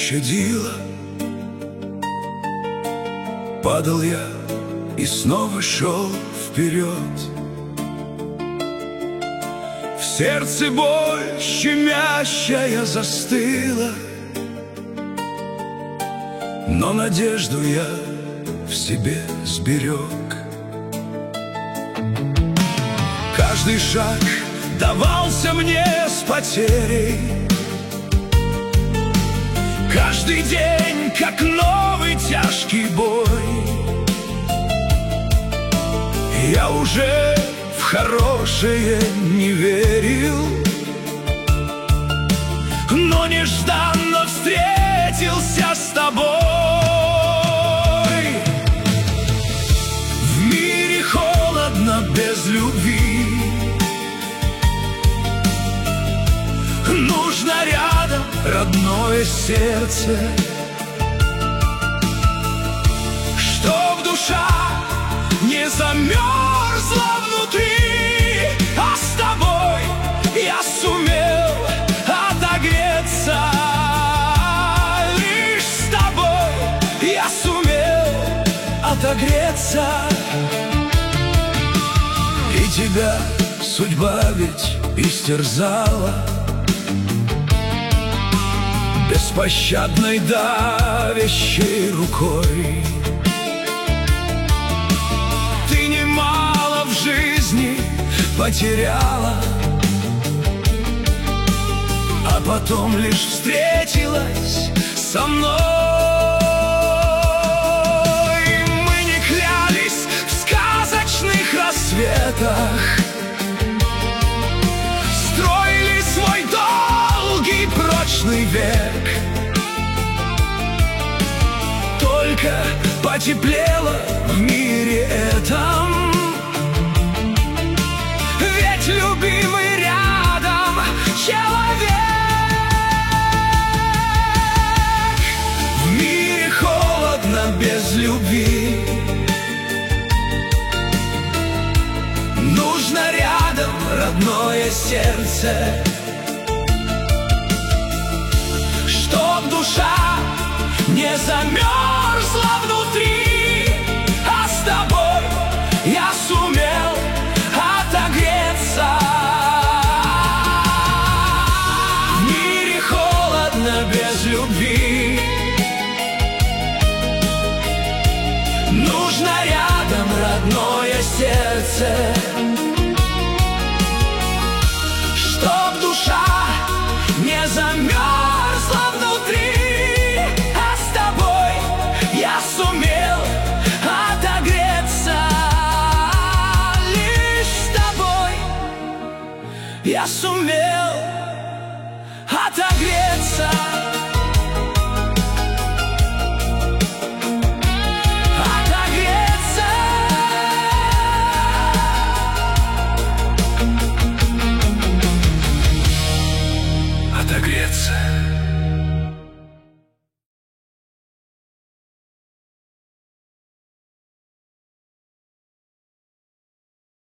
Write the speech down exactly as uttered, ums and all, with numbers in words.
щадила. Падал я и снова шел вперед. В сердце боль щемящая застыла, но надежду я в себе сберег. Каждый шаг давался мне с потерей, каждый день как новый тяжкий бой. Я уже в хорошее не верил, но нежданно встретился с тобой. В мире холодно без любви, нужно рядом родное сердце, чтоб душа не замерзла внутри, а с тобой я сумел отогреться. Лишь с тобой я сумел отогреться. И тебя судьба ведь истерзала беспощадной давящей рукой. Ты немало в жизни потеряла, а потом лишь встретилась со мной. Мы не клялись в сказочных рассветах, строили свой долгий прочный век. Только потеплело в мире этом, ведь любимый рядом человек. В мире холодно без любви, нужно рядом родное сердце, чтоб душа не замерзла внутри, а с тобой я сумел отогреться. В мире холодно без любви, нужно рядом родное сердце, чтоб душа не замерзла внутри, а с тобой я сумел отогреться. Лишь с тобой я сумел